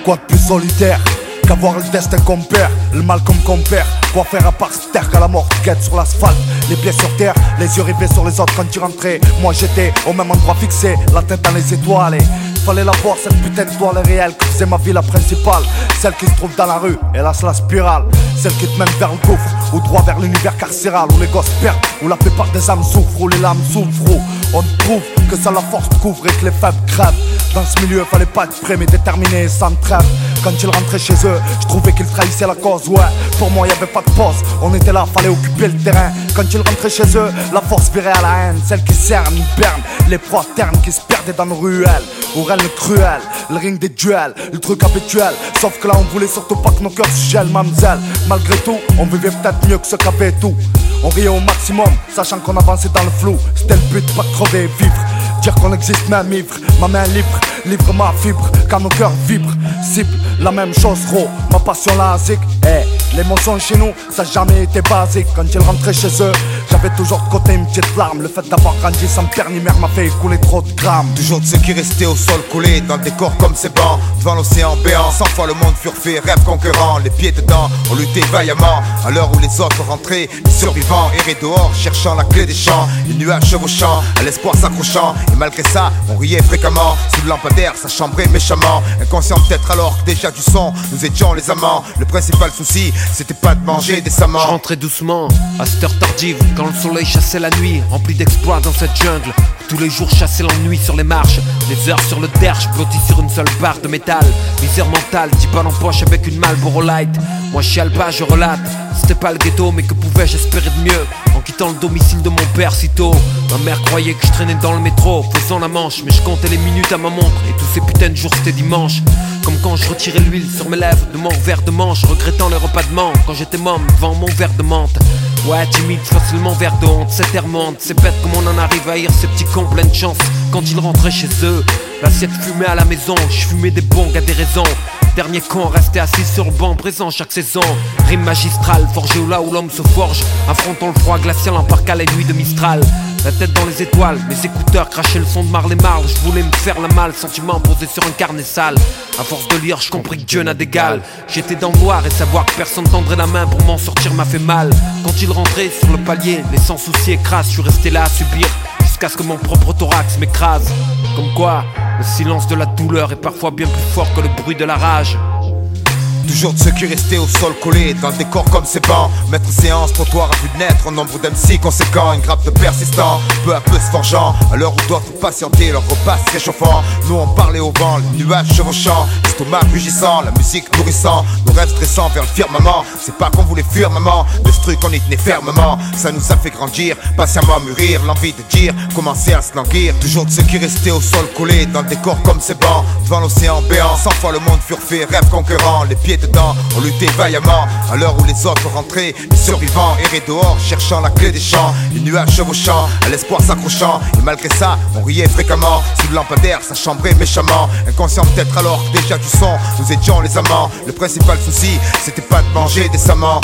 Quoi de plus solitaire qu'avoir le destin qu'on perd, le mal comme qu'on perd. Quoi faire à part se taire quand la mort guette sur l'asphalte, les pieds sur terre, les yeux rivés sur les autres quand tu rentrais. Moi j'étais au même endroit fixé, la tête dans les étoiles et fallait la voir cette putain de toile réelle qui faisait ma vie la principale. Celle qui se trouve dans la rue, hélas la spirale. Celle qui te mène vers le gouffre, ou droit vers l'univers carcéral. Où les gosses perdent, où la plupart des âmes souffrent, où les lames souffrent, où on prouve que ça la force couvre et que les faibles crèvent. Dans ce milieu fallait pas être prêt mais déterminé et sans trêve. Quand ils rentraient chez eux, je trouvais qu'ils trahissaient la cause. Ouais, pour moi y avait pas de pause, on était là, fallait occuper le terrain. Quand ils rentraient chez eux, la force virait à la haine. Celle qui cerne, berne, les proies ternes qui se perdaient dans nos ruelles. Où règne le cruel, le ring des duels, le truc habituel. Sauf que là on voulait surtout pas que nos cœurs se gèlent, mamzelle. Malgré tout, on vivait peut-être mieux que ceux qui avaient tout. On riait au maximum, sachant qu'on avançait dans le flou. C'était le but, pas de crever et vivre. Dire qu'on existe même ivre, ma main libre, livre ma fibre, quand nos cœurs vibrent. Cible, la même chose, gros, ma passion la zik. L'émotion chez nous, ça a jamais été basique. Quand ils rentraient chez eux, j'avais toujours de côté une petite larme. Le fait d'avoir grandi sans père ni mère m'a fait écouler trop de grammes. Toujours de ceux qui restaient au sol collés dans le décor comme ces bancs, devant l'océan béant. 100 fois le monde furfait, rêve conquérant. Les pieds dedans, on luttait vaillamment. À l'heure où les autres rentraient, les survivants erraient dehors, cherchant la clé des champs. Les nuages chevauchant, à l'espoir s'accrochant. Et malgré ça, on riait fréquemment. Sous le lampadaire, ça chambrait méchamment. Inconscient peut-être alors que déjà du son, nous étions les amants. Le principal souci, c'était pas de manger décemment. Je rentrais doucement, à cette heure tardive, quand le soleil chassait la nuit, rempli d'exploits dans cette jungle. Tous les jours chassais l'ennui sur les marches, les heures sur le derche, blotti sur une seule barre de métal. Misère mentale, 10 balles en poche avec une Marlboro Light. Moi je chiale pas, je relate, c'était pas le ghetto mais que pouvais-je espérer de mieux en quittant le domicile de mon père si tôt. Ma mère croyait que je traînais dans le métro, faisant la manche, mais je comptais les minutes à ma montre. Et tous ces putains de jours c'était dimanche. Comme quand je retirais l'huile sur mes lèvres de mon verre de manche, regrettant les repas de menthe quand j'étais môme devant mon verre de menthe. Ouais, timide, facilement verre de honte, c'est termonte. C'est bête comme on en arrive à haïr ces petits cons pleins de chance. Quand ils rentraient chez eux, l'assiette fumait à la maison, je fumais des bongs à des raisons. Dernier con resté assis sur le banc, présent chaque saison. Rime magistrale, forgé là où l'homme se forge, affrontant le froid glacial en parc à la nuit de Mistral. La tête dans les étoiles, mes écouteurs crachaient le son de Marley Marl. Je voulais me faire la malle, sentiment posé sur un carnet sale. À force de lire, je compris que Dieu n'a d'égal. J'étais dans le noir et savoir que personne tendrait la main pour m'en sortir m'a fait mal. Quand il rentrait sur le palier, les sans soucis écrasent, je suis resté là à subir jusqu'à ce que mon propre thorax m'écrase. Comme quoi, le silence de la douleur est parfois bien plus fort que le bruit de la rage. Toujours de ceux qui restaient au sol collés dans le décor comme ces bancs. Maître séance, trottoir à vue de naître, au nombre d'MC conséquents. Une grappe de persistants, peu à peu se forgeant. À l'heure où d'autres patientaient, leur repas se réchauffant. Nous on parlait au vent, les nuages chevauchant. L'estomac rugissant, la musique nourrissant. Nos rêves stressants vers le firmament. C'est pas qu'on voulait fuir maman, de ce truc on y tenait fermement. Ça nous a fait grandir, patiemment mûrir. L'envie de dire, commencer à se languir. Toujours de ceux qui restaient au sol collés dans le décor comme ces bancs, devant l'océan béant. 100 fois le monde furfait, rêve conquérant. Les pieds dedans, on luttait vaillamment. À l'heure où les autres rentraient, les survivants erraient dehors, cherchant la clé des champs. Les nuages chevauchant, à l'espoir s'accrochant. Et malgré ça, on riait fréquemment. Sous le lampadaire, ça chambrait méchamment. Inconscient peut-être alors que déjà du son, nous étions les amants. Le principal souci, c'était pas de manger décemment.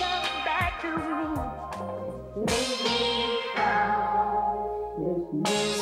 Baby,